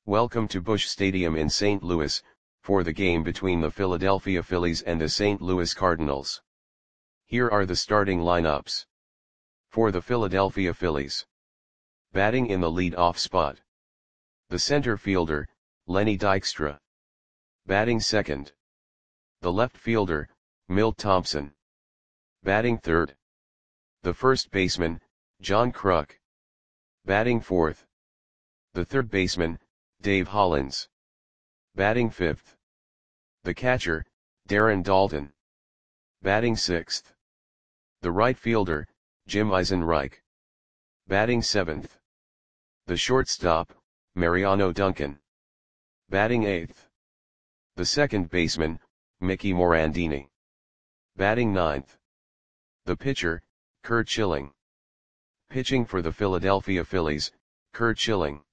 Welcome to Busch Stadium in St. Louis, for the game between the Philadelphia Phillies and the St. Louis Cardinals. Here are the starting lineups. For the Philadelphia Phillies. Batting in the lead-off spot. The center fielder, Lenny Dykstra. Batting second. The left fielder, Milt Thompson. Batting third. The first baseman, John Kruk. Batting fourth. The third baseman, Dave Hollins. Batting fifth. The catcher, Darren Daulton. Batting sixth. The right fielder, Jim Eisenreich. Batting seventh. The shortstop, Mariano Duncan. Batting eighth. The second baseman, Mickey Morandini. Batting ninth. The pitcher, Curt Schilling. Pitching for the Philadelphia Phillies, Curt Schilling.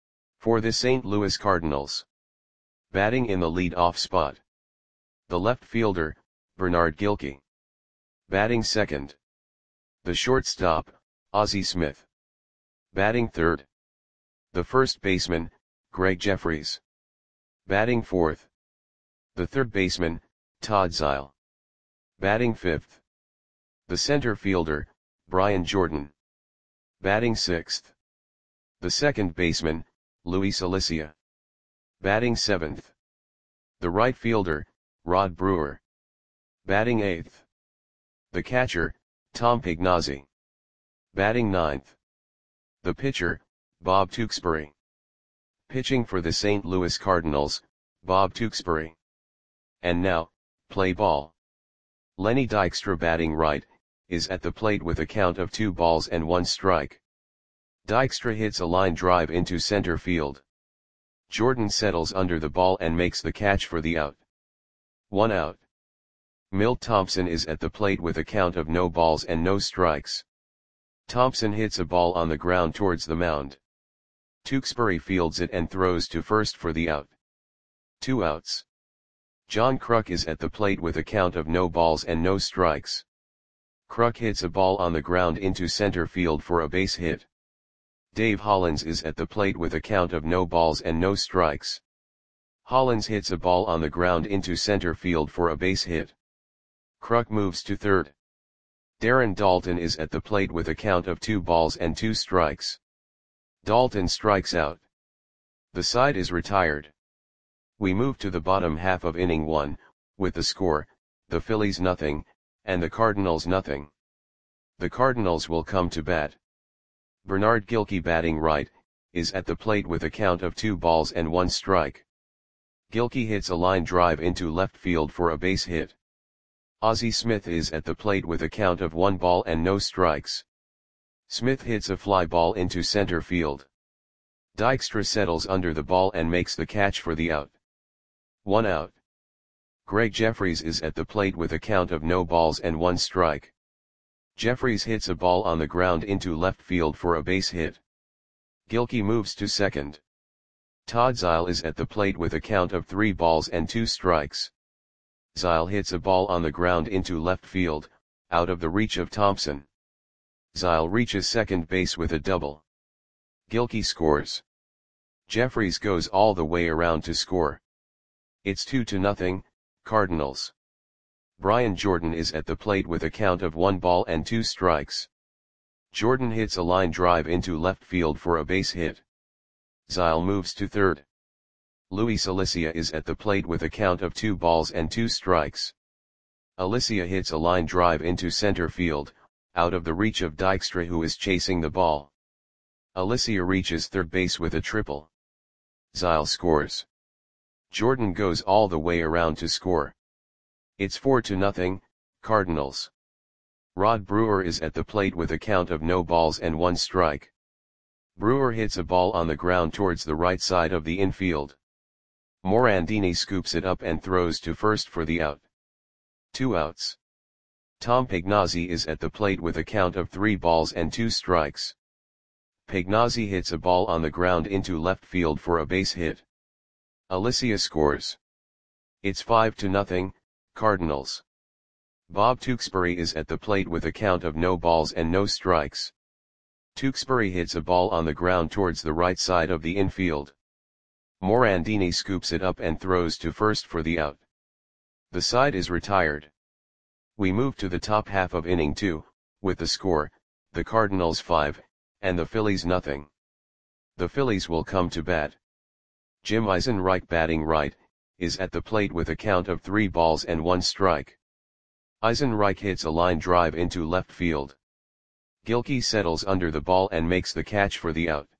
For the St. Louis Cardinals. Batting in the lead-off spot. The left fielder, Bernard Gilkey. Batting second. The shortstop, Ozzie Smith. Batting third. The first baseman, Gregg Jefferies. Batting fourth. The third baseman, Todd Zeile. Batting fifth. The center fielder, Brian Jordan. Batting sixth. The second baseman, Luis Alicea. Batting seventh. The right fielder, Rod Brewer. Batting eighth. The catcher, Tom Pignazzi. Batting ninth. The pitcher, Bob Tewksbury. Pitching for the St. Louis Cardinals, Bob Tewksbury. And now, play ball. Lenny Dykstra, batting right, is at the plate with a count of 2 balls and 1 strike. Dykstra hits a line drive into center field. Jordan settles under the ball and makes the catch for the out. 1 out. Milt Thompson is at the plate with a count of no balls and no strikes. Thompson hits a ball on the ground towards the mound. Tewksbury fields it and throws to first for the out. 2 outs. John Kruk is at the plate with a count of no balls and no strikes. Kruk hits a ball on the ground into center field for a base hit. Dave Hollins is at the plate with a count of no balls and no strikes. Hollins hits a ball on the ground into center field for a base hit. Kruk moves to third. Darren Daulton is at the plate with a count of 2 balls and 2 strikes. Daulton strikes out. The side is retired. We move to the bottom half of inning 1, with the score, the Phillies 0, and the Cardinals 0. The Cardinals will come to bat. Bernard Gilkey, batting right, is at the plate with a count of 2 balls and 1 strike. Gilkey hits a line drive into left field for a base hit. Ozzie Smith is at the plate with a count of 1 ball and no strikes. Smith hits a fly ball into center field. Dykstra settles under the ball and makes the catch for the out. 1 out. Gregg Jefferies is at the plate with a count of no balls and 1 strike. Jefferies hits a ball on the ground into left field for a base hit. Gilkey moves to second. Todd Zeile is at the plate with a count of 3 balls and 2 strikes. Zeile hits a ball on the ground into left field, out of the reach of Thompson. Zeile reaches second base with a double. Gilkey scores. Jefferies goes all the way around to score. It's 2-0, Cardinals. Brian Jordan is at the plate with a count of 1 ball and 2 strikes. Jordan hits a line drive into left field for a base hit. Zeile moves to third. Luis Alicea is at the plate with a count of 2 balls and 2 strikes. Alicea hits a line drive into center field, out of the reach of Dykstra, who is chasing the ball. Alicea reaches third base with a triple. Zeile scores. Jordan goes all the way around to score. It's 4-0, Cardinals. Rod Brewer is at the plate with a count of no balls and 1 strike. Brewer hits a ball on the ground towards the right side of the infield. Morandini scoops it up and throws to first for the out. 2 outs. Tom Pignazzi is at the plate with a count of 3 balls and 2 strikes. Pignazzi hits a ball on the ground into left field for a base hit. Alicea scores. It's 5-0, Cardinals. Bob Tewksbury is at the plate with a count of no balls and no strikes. Tewksbury hits a ball on the ground towards the right side of the infield. Morandini scoops it up and throws to first for the out. The side is retired. We move to the top half of inning 2, with the score, the Cardinals 5, and the Phillies nothing. The Phillies will come to bat. Jim Eisenreich, batting right, is at the plate with a count of 3 balls and 1 strike. Eisenreich hits a line drive into left field. Gilkey settles under the ball and makes the catch for the out.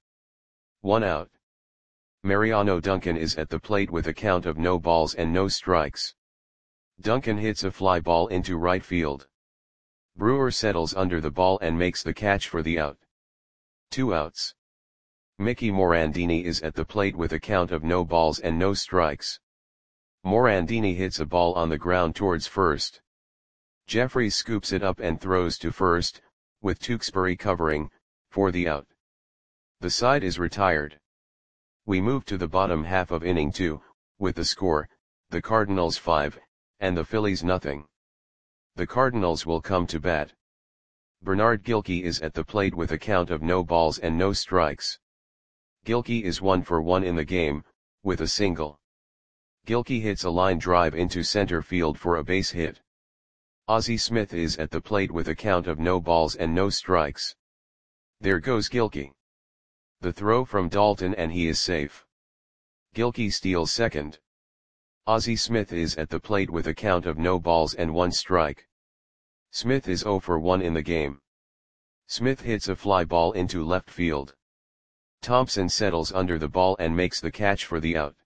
1 out. Mariano Duncan is at the plate with a count of no balls and no strikes. Duncan hits a fly ball into right field. Brewer settles under the ball and makes the catch for the out. 2 outs. Mickey Morandini is at the plate with a count of no balls and no strikes. Morandini hits a ball on the ground towards first. Jeffries scoops it up and throws to first, with Tewksbury covering, for the out. The side is retired. We move to the bottom half of inning 2, with the score, the Cardinals 5, and the Phillies nothing. The Cardinals will come to bat. Bernard Gilkey is at the plate with a count of no balls and no strikes. Gilkey is 1 for 1 in the game, with a single. Gilkey hits a line drive into center field for a base hit. Ozzie Smith is at the plate with a count of no balls and no strikes. There goes Gilkey. The throw from Dalton and he is safe. Gilkey steals second. Ozzie Smith is at the plate with a count of no balls and 1 strike. Smith is 0 for 1 in the game. Smith hits a fly ball into left field. Thompson settles under the ball and makes the catch for the out.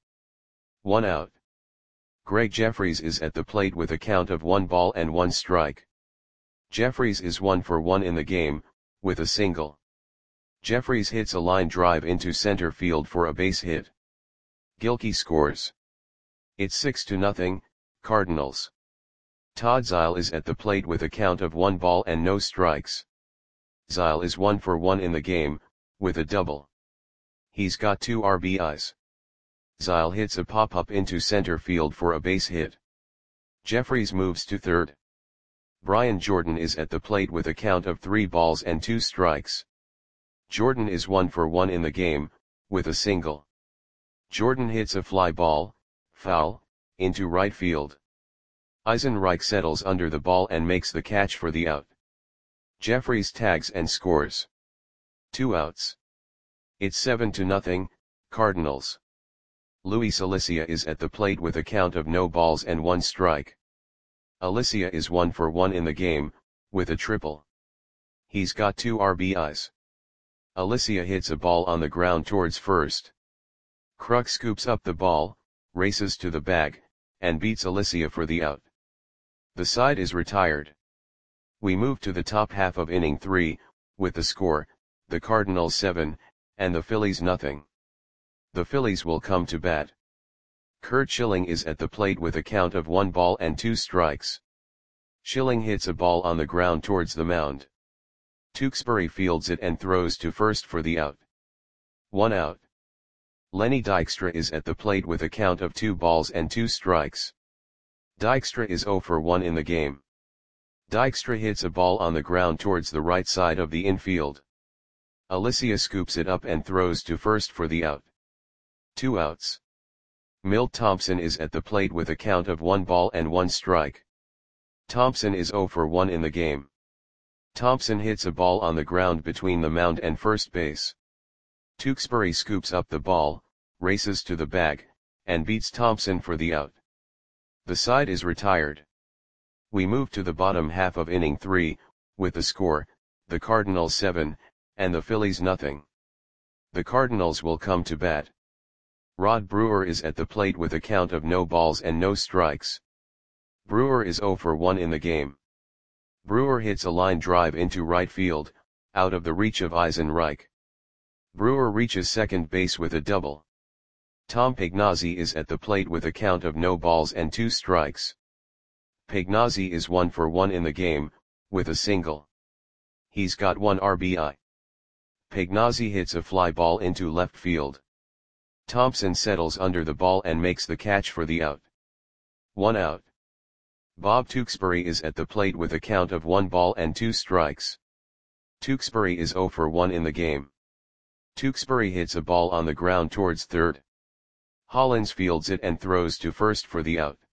1 out. Greg Jeffries is at the plate with a count of 1 ball and 1 strike. Jeffries is 1 for 1 in the game, with a single. Jeffries hits a line drive into center field for a base hit. Gilkey scores. It's 6-0, Cardinals. Todd Zeile is at the plate with a count of 1 ball and no strikes. Zeile is 1 for 1 in the game, with a double. He's got 2 RBIs. Zeile hits a pop-up into center field for a base hit. Jeffries moves to third. Brian Jordan is at the plate with a count of 3 balls and 2 strikes. Jordan is 1 for 1 in the game, with a single. Jordan hits a fly ball, foul, into right field. Eisenreich settles under the ball and makes the catch for the out. Jeffries tags and scores. 2 outs. It's 7-0, Cardinals. Luis Alicia is at the plate with a count of no balls and 1 strike. Alicia is 1 for 1 in the game, with a triple. He's got 2 RBIs. Alicia hits a ball on the ground towards first. Kruk scoops up the ball, races to the bag, and beats Alicia for the out. The side is retired. We move to the top half of inning 3, with the score, the Cardinals 7, and the Phillies nothing. The Phillies will come to bat. Curt Schilling is at the plate with a count of 1 ball and 2 strikes. Schilling hits a ball on the ground towards the mound. Tewksbury fields it and throws to first for the out. 1 out. Lenny Dykstra is at the plate with a count of 2 balls and 2 strikes. Dykstra is 0 for 1 in the game. Dykstra hits a ball on the ground towards the right side of the infield. Alicia scoops it up and throws to first for the out. 2 outs. Milt Thompson is at the plate with a count of 1 ball and 1 strike. Thompson is 0 for 1 in the game. Thompson hits a ball on the ground between the mound and first base. Tewksbury scoops up the ball, races to the bag, and beats Thompson for the out. The side is retired. We move to the bottom half of inning 3, with the score, the Cardinals 7, and the Phillies nothing. The Cardinals will come to bat. Rod Brewer is at the plate with a count of no balls and no strikes. Brewer is 0 for 1 in the game. Brewer hits a line drive into right field, out of the reach of Eisenreich. Brewer reaches second base with a double. Tom Pagnozzi is at the plate with a count of no balls and 2 strikes. Pagnozzi is 1 for 1 in the game, with a single. He's got 1 RBI. Pagnozzi hits a fly ball into left field. Thompson settles under the ball and makes the catch for the out. 1 out. Bob Tewksbury is at the plate with a count of 1 ball and 2 strikes. Tewksbury is 0 for 1 in the game. Tewksbury hits a ball on the ground towards third. Hollins fields it and throws to first for the out.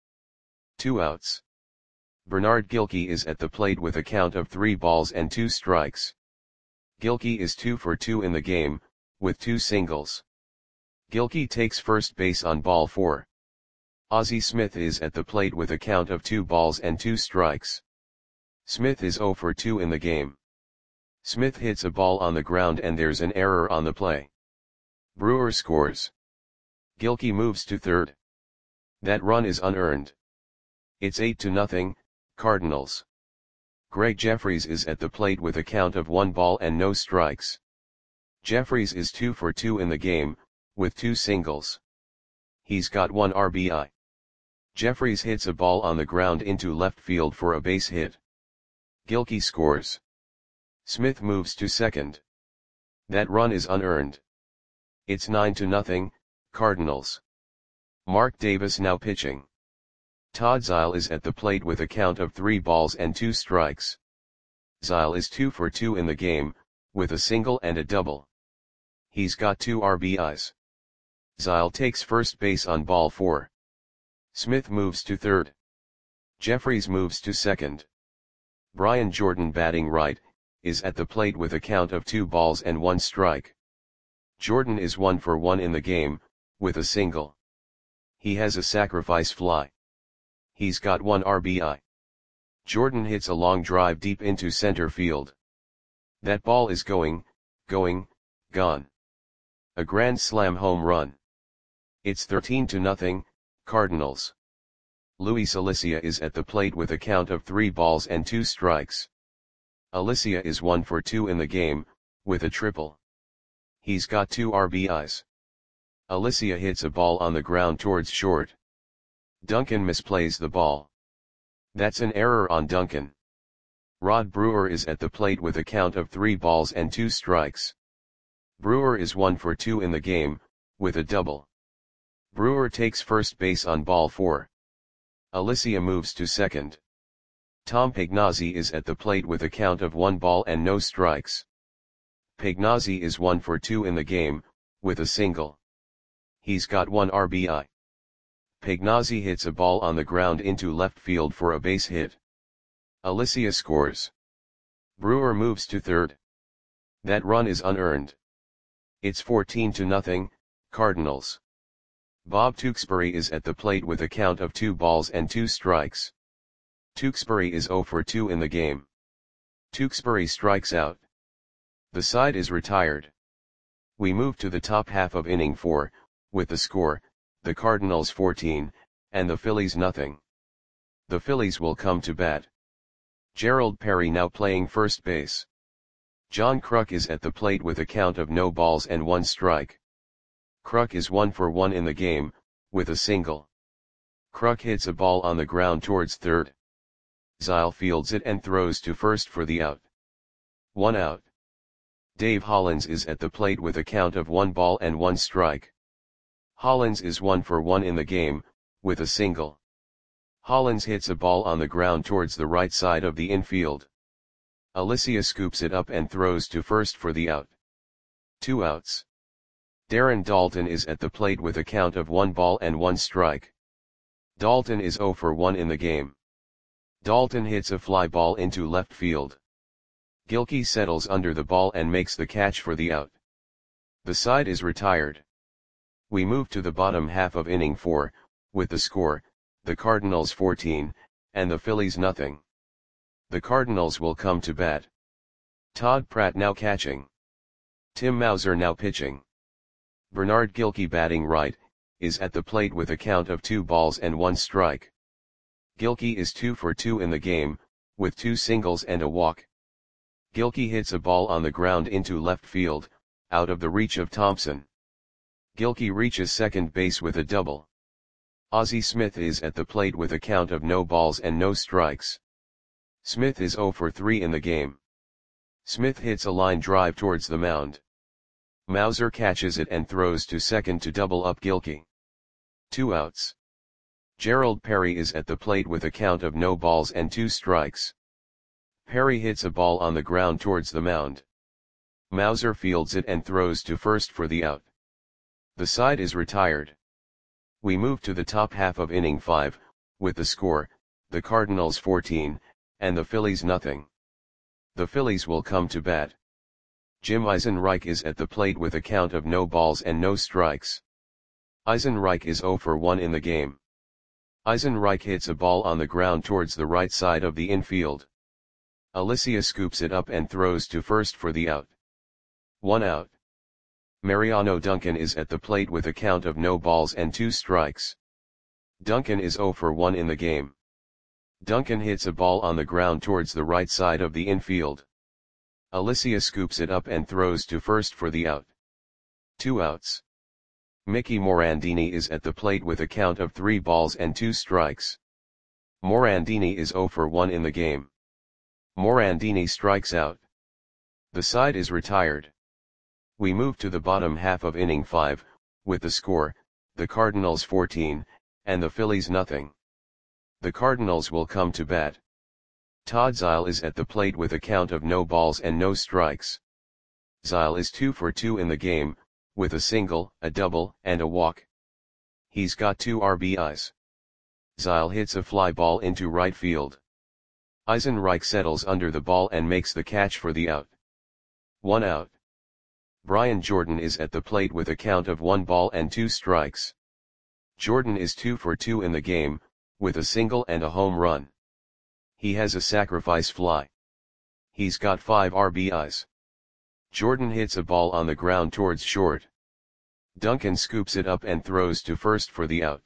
2 outs. Bernard Gilkey is at the plate with a count of 3 balls and 2 strikes. Gilkey is 2 for 2 in the game, with 2 singles. Gilkey takes first base on ball 4. Ozzie Smith is at the plate with a count of 2 balls and 2 strikes. Smith is 0 for 2 in the game. Smith hits a ball on the ground and there's an error on the play. Brewer scores. Gilkey moves to third. That run is unearned. It's 8-0, Cardinals. Greg Jeffries is at the plate with a count of 1 ball and no strikes. Jeffries is 2 for 2 in the game, with 2 singles. He's got 1 RBI. Jeffries hits a ball on the ground into left field for a base hit. Gilkey scores. Smith moves to second. That run is unearned. It's 9-0, Cardinals. Mark Davis now pitching. Todd Zeile is at the plate with a count of 3 balls and 2 strikes. Zeile is 2 for 2 in the game, with a single and a double. He's got 2 RBIs. Zeile takes first base on ball 4. Smith moves to third. Jeffries moves to second. Brian Jordan batting right, is at the plate with a count of 2 balls and 1 strike. Jordan is 1 for 1 in the game, with a single. He has a sacrifice fly. He's got 1 RBI. Jordan hits a long drive deep into center field. That ball is going, gone. A grand slam home run. It's 13-0, Cardinals. Luis Alicia is at the plate with a count of 3 balls and 2 strikes. Alicia is 1 for 2 in the game, with a triple. He's got 2 RBIs. Alicia hits a ball on the ground towards short. Duncan misplays the ball. That's an error on Duncan. Rod Brewer is at the plate with a count of 3 balls and 2 strikes. Brewer is 1 for 2 in the game, with a double. Brewer takes first base on ball 4. Alicia moves to second. Tom Pagnozzi is at the plate with a count of 1 ball and no strikes. Pagnozzi is 1 for 2 in the game, with a single. He's got 1 RBI. Pagnozzi hits a ball on the ground into left field for a base hit. Alicia scores. Brewer moves to third. That run is unearned. It's 14-0, Cardinals. Bob Tewksbury is at the plate with a count of 2 balls and 2 strikes. Tewksbury is 0 for 2 in the game. Tewksbury strikes out. The side is retired. We move to the top half of inning 4, with the score, the Cardinals 14, and the Phillies nothing. The Phillies will come to bat. Gerald Perry now playing first base. John Kruk is at the plate with a count of no balls and 1 strike. Kruk is 1 for 1 in the game, with a single. Kruk hits a ball on the ground towards third. Zeile fields it and throws to first for the out. 1 out. Dave Hollins is at the plate with a count of 1 ball and 1 strike. Hollins is 1 for 1 in the game, with a single. Hollins hits a ball on the ground towards the right side of the infield. Alicia scoops it up and throws to first for the out. 2 outs. Darren Daulton is at the plate with a count of 1 ball and 1 strike. Daulton is 0 for 1 in the game. Daulton hits a fly ball into left field. Gilkey settles under the ball and makes the catch for the out. The side is retired. We move to the bottom half of inning 4, with the score, the Cardinals 14, and the Phillies nothing. The Cardinals will come to bat. Todd Pratt now catching. Tim Mauser now pitching. Bernard Gilkey batting right, is at the plate with a count of 2 balls and 1 strike. Gilkey is 2 for 2 in the game, with 2 singles and a walk. Gilkey hits a ball on the ground into left field, out of the reach of Thompson. Gilkey reaches second base with a double. Ozzie Smith is at the plate with a count of no balls and no strikes. Smith is 0 for 3 in the game. Smith hits a line drive towards the mound. Mauser catches it and throws to second to double up Gilkey. 2 outs. Gerald Perry is at the plate with a count of no balls and 2 strikes. Perry hits a ball on the ground towards the mound. Mauser fields it and throws to first for the out. The side is retired. We move to the top half of inning 5, with the score, the Cardinals 14, and the Phillies nothing. The Phillies will come to bat. Jim Eisenreich is at the plate with a count of no balls and no strikes. Eisenreich is 0 for 1 in the game. Eisenreich hits a ball on the ground towards the right side of the infield. Alicia scoops it up and throws to first for the out. 1 out. Mariano Duncan is at the plate with a count of no balls and 2 strikes. Duncan is 0 for 1 in the game. Duncan hits a ball on the ground towards the right side of the infield. Alicia scoops it up and throws to first for the out. 2 outs. Mickey Morandini is at the plate with a count of 3 balls and 2 strikes. Morandini is 0 for 1 in the game. Morandini strikes out. The side is retired. We move to the bottom half of inning 5, with the score, the Cardinals 14, and the Phillies nothing. The Cardinals will come to bat. Todd Zeile is at the plate with a count of no balls and no strikes. Zeile is 2 for 2 in the game, with a single, a double, and a walk. He's got 2 RBIs. Zeile hits a fly ball into right field. Eisenreich settles under the ball and makes the catch for the out. 1 out. Brian Jordan is at the plate with a count of 1 ball and 2 strikes. Jordan is 2 for 2 in the game, with a single and a home run. He has a sacrifice fly. He's got 5 RBIs. Jordan hits a ball on the ground towards short. Duncan scoops it up and throws to first for the out.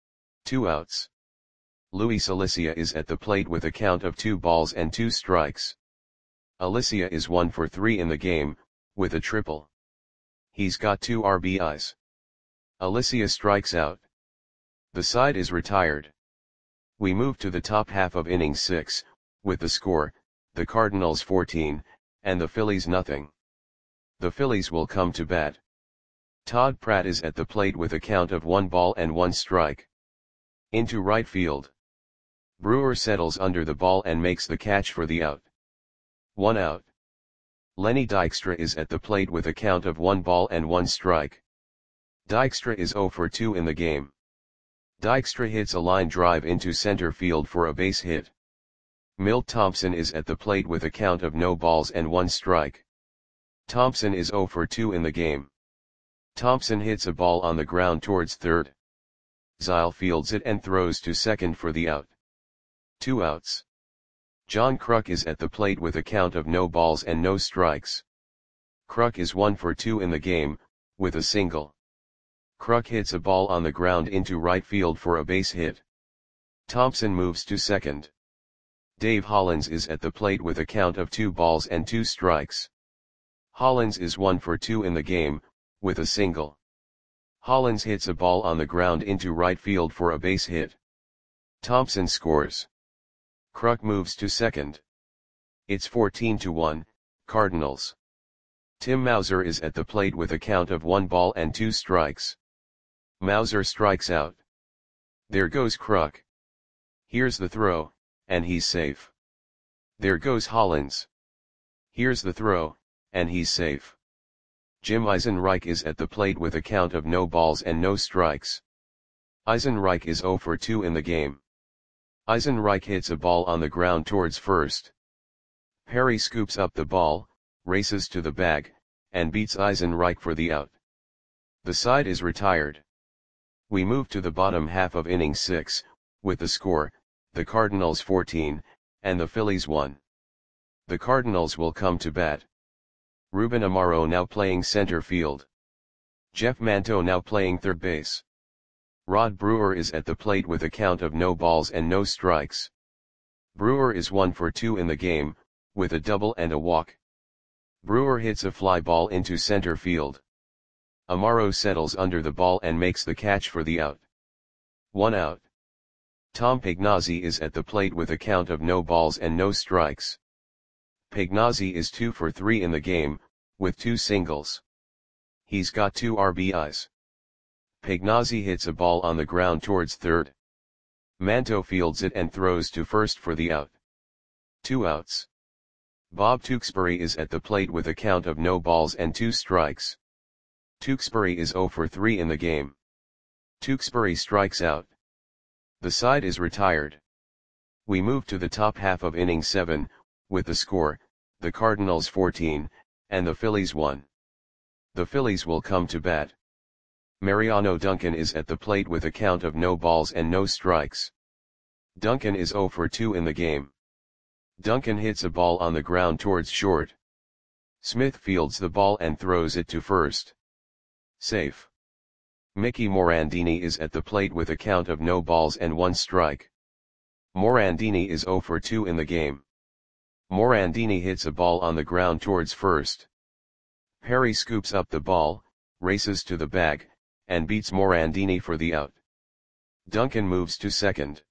2 outs. Luis Alicia is at the plate with a count of 2 balls and 2 strikes. Alicia is 1 for 3 in the game, with a triple. He's got 2 RBIs. Alicia strikes out. The side is retired. We move to the top half of inning 6, with the score, the Cardinals 14, and the Phillies nothing. The Phillies will come to bat. Todd Pratt is at the plate with a count of 1 ball and 1 strike. Into right field. Brewer settles under the ball and makes the catch for the out. 1 out. Lenny Dykstra is at the plate with a count of 1 ball and 1 strike. Dykstra is 0 for 2 in the game. Dykstra hits a line drive into center field for a base hit. Milt Thompson is at the plate with a count of no balls and 1 strike. Thompson is 0 for 2 in the game. Thompson hits a ball on the ground towards third. Zeile fields it and throws to second for the out. 2 outs. John Kruk is at the plate with a count of no balls and no strikes. Kruk is 1 for 2 in the game, with a single. Kruk hits a ball on the ground into right field for a base hit. Thompson moves to second. Dave Hollins is at the plate with a count of 2 balls and 2 strikes. Hollins is 1 for 2 in the game, with a single. Hollins hits a ball on the ground into right field for a base hit. Thompson scores. Kruk moves to second. It's 14-1, Cardinals. Tim Mauser is at the plate with a count of 1 ball and 2 strikes. Mauser strikes out. There goes Kruk. Here's the throw, and he's safe. There goes Hollins. Here's the throw, and he's safe. Jim Eisenreich is at the plate with a count of no balls and no strikes. Eisenreich is 0 for 2 in the game. Eisenreich hits a ball on the ground towards first. Perry scoops up the ball, races to the bag, and beats Eisenreich for the out. The side is retired. We move to the bottom half of inning 6, with the score, the Cardinals 14, and the Phillies 1. The Cardinals will come to bat. Ruben Amaro now playing center field. Jeff Manto now playing third base. Rod Brewer is at the plate with a count of no balls and no strikes. Brewer is 1 for 2 in the game, with a double and a walk. Brewer hits a fly ball into center field. Amaro settles under the ball and makes the catch for the out. 1 out. Tom Pagnozzi is at the plate with a count of no balls and no strikes. Pagnozzi is 2 for 3 in the game, with 2 singles. He's got 2 RBIs. Pagnozzi hits a ball on the ground towards third. Manto fields it and throws to first for the out. 2 outs. Bob Tewksbury is at the plate with a count of no balls and 2 strikes. Tewksbury is 0 for 3 in the game. Tewksbury strikes out. The side is retired. We move to the top half of inning 7, with the score, the Cardinals 14, and the Phillies 1. The Phillies will come to bat. Mariano Duncan is at the plate with a count of no balls and no strikes. Duncan is 0 for 2 in the game. Duncan hits a ball on the ground towards short. Smith fields the ball and throws it to first. Safe. Mickey Morandini is at the plate with a count of no balls and 1 strike. Morandini is 0 for 2 in the game. Morandini hits a ball on the ground towards first. Perry scoops up the ball, races to the bag, and beats Morandini for the out. Duncan moves to second.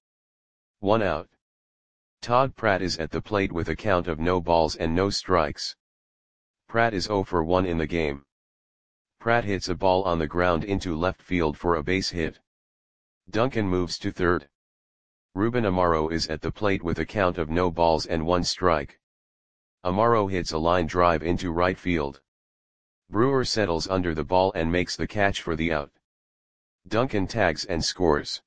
1 out. Todd Pratt is at the plate with a count of no balls and no strikes. Pratt is 0 for 1 in the game. Pratt hits a ball on the ground into left field for a base hit. Duncan moves to third. Ruben Amaro is at the plate with a count of no balls and 1 strike. Amaro hits a line drive into right field. Brewer settles under the ball and makes the catch for the out. Duncan tags and scores.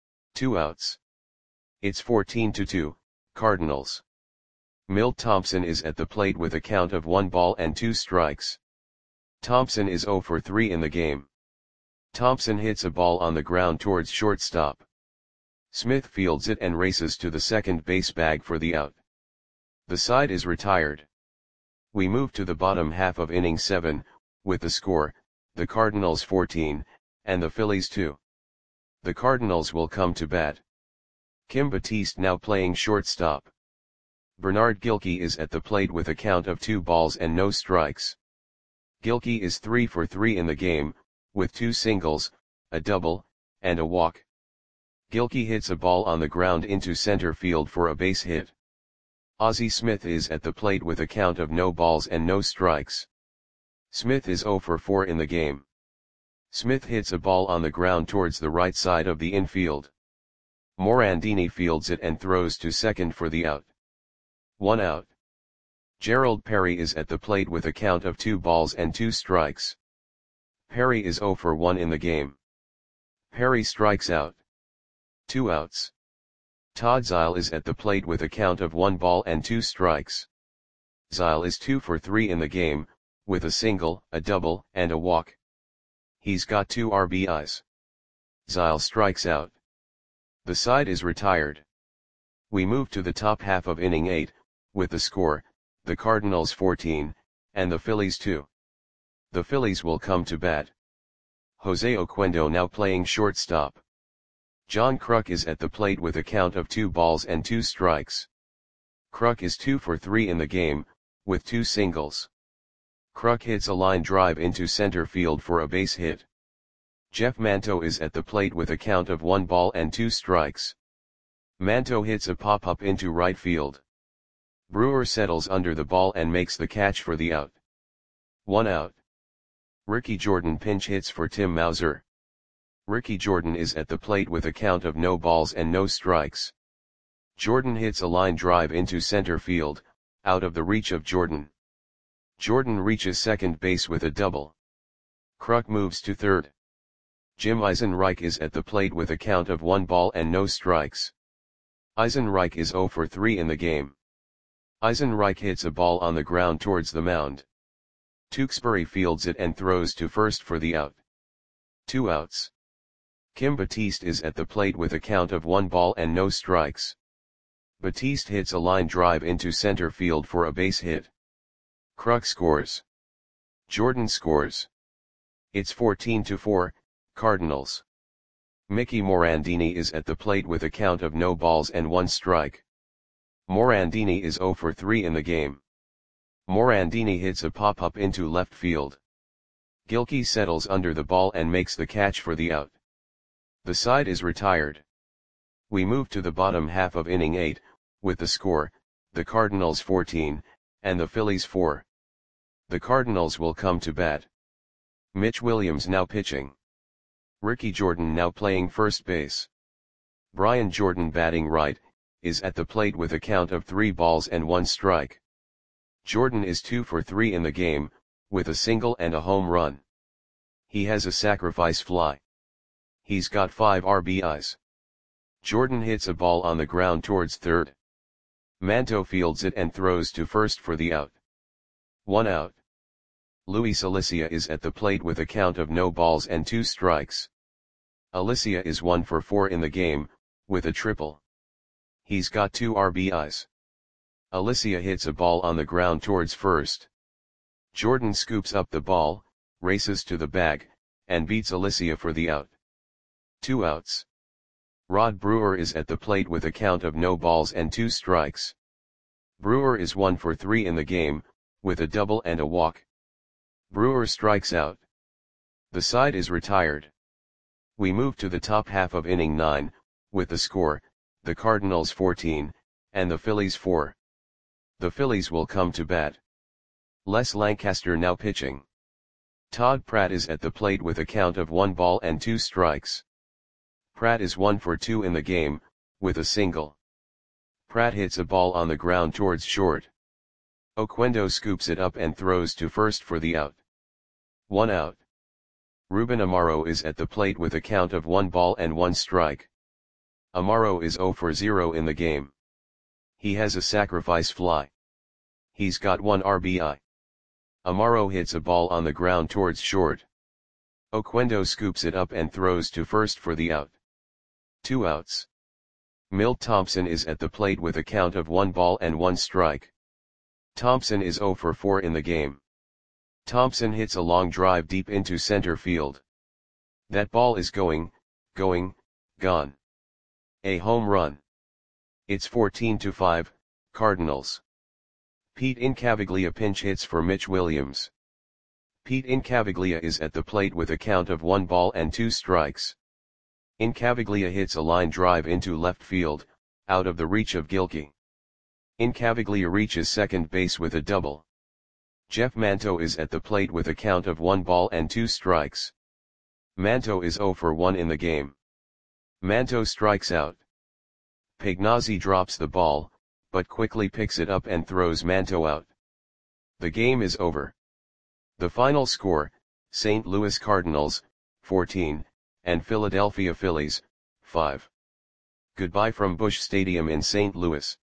2 outs. It's 14-2, Cardinals. Milt Thompson is at the plate with a count of 1 ball and 2 strikes. Thompson is 0 for 3 in the game. Thompson hits a ball on the ground towards shortstop. Smith fields it and races to the second base bag for the out. The side is retired. We move to the bottom half of inning 7, with the score, the Cardinals 14, and the Phillies 2. The Cardinals will come to bat. Kim Batiste now playing shortstop. Bernard Gilkey is at the plate with a count of 2 balls and no strikes. Gilkey is 3 for 3 in the game, with 2 singles, a double, and a walk. Gilkey hits a ball on the ground into center field for a base hit. Ozzie Smith is at the plate with a count of no balls and no strikes. Smith is 0 for 4 in the game. Smith hits a ball on the ground towards the right side of the infield. Morandini fields it and throws to second for the out. 1 out. Gerald Perry is at the plate with a count of 2 balls and 2 strikes. Perry is 0 for 1 in the game. Perry strikes out. 2 outs. Todd Zeile is at the plate with a count of 1 ball and 2 strikes. Zeile is 2 for 3 in the game, with a single, a double, and a walk. He's got 2 RBIs. Zeile strikes out. The side is retired. We move to the top half of inning 8, with the score, the Cardinals 14, and the Phillies 2. The Phillies will come to bat. Jose Oquendo now playing shortstop. John Kruk is at the plate with a count of 2 balls and 2 strikes. Kruk is 2 for 3 in the game, with 2 singles. Kruk hits a line drive into center field for a base hit. Jeff Manto is at the plate with a count of 1 ball and 2 strikes. Manto hits a pop-up into right field. Brewer settles under the ball and makes the catch for the out. 1 out. Ricky Jordan pinch hits for Tim Mauser. Ricky Jordan is at the plate with a count of no balls and no strikes. Jordan hits a line drive into center field, out of the reach of Jordan. Jordan reaches second base with a double. Kruk moves to third. Jim Eisenreich is at the plate with a count of 1 ball and no strikes. Eisenreich is 0 for 3 in the game. Eisenreich hits a ball on the ground towards the mound. Tewksbury fields it and throws to first for the out. 2 outs. Kim Batiste is at the plate with a count of 1 ball and no strikes. Batiste hits a line drive into center field for a base hit. Kruk scores. Jordan scores. It's 14-4, Cardinals. Mickey Morandini is at the plate with a count of no balls and 1 strike. Morandini is 0 for 3 in the game. Morandini hits a pop-up into left field. Gilkey settles under the ball and makes the catch for the out. The side is retired. We move to the bottom half of inning 8, with the score, the Cardinals 14, and the Phillies 4. The Cardinals will come to bat. Mitch Williams now pitching. Ricky Jordan now playing first base. Brian Jordan batting right, is at the plate with a count of 3 balls and 1 strike. Jordan is 2 for 3 in the game, with a single and a home run. He has a sacrifice fly. He's got 5 RBIs. Jordan hits a ball on the ground towards third. Manto fields it and throws to first for the out. 1 out. Luis Alicia is at the plate with a count of no balls and 2 strikes. Alicia is 1 for 4 in the game, with a triple. He's got 2 RBIs. Alicia hits a ball on the ground towards first. Jordan scoops up the ball, races to the bag, and beats Alicia for the out. 2 outs. Rod Brewer is at the plate with a count of no balls and 2 strikes. Brewer is 1 for 3 in the game, with a double and a walk. Brewer strikes out. The side is retired. We move to the top half of inning 9, with the score, the Cardinals 14, and the Phillies 4. The Phillies will come to bat. Les Lancaster now pitching. Todd Pratt is at the plate with a count of 1 ball and 2 strikes. Pratt is 1 for 2 in the game, with a single. Pratt hits a ball on the ground towards short. Oquendo scoops it up and throws to first for the out. 1 out. Ruben Amaro is at the plate with a count of 1 ball and 1 strike. Amaro is 0 for 0 in the game. He has a sacrifice fly. He's got 1 RBI. Amaro hits a ball on the ground towards short. Oquendo scoops it up and throws to first for the out. 2 outs. Milt Thompson is at the plate with a count of 1 ball and 1 strike. Thompson is 0 for 4 in the game. Thompson hits a long drive deep into center field. That ball is gone. A home run. It's 14-5, Cardinals. Pete Incaviglia pinch hits for Mitch Williams. Pete Incaviglia is at the plate with a count of 1 ball and 2 strikes. Incaviglia hits a line drive into left field, out of the reach of Gilkey. Incaviglia reaches second base with a double. Jeff Manto is at the plate with a count of 1 ball and 2 strikes. Manto is 0 for 1 in the game. Manto strikes out. Pagnozzi drops the ball, but quickly picks it up and throws Manto out. The game is over. The final score, St. Louis Cardinals, 14, and Philadelphia Phillies, 5. Goodbye from Busch Stadium in St. Louis.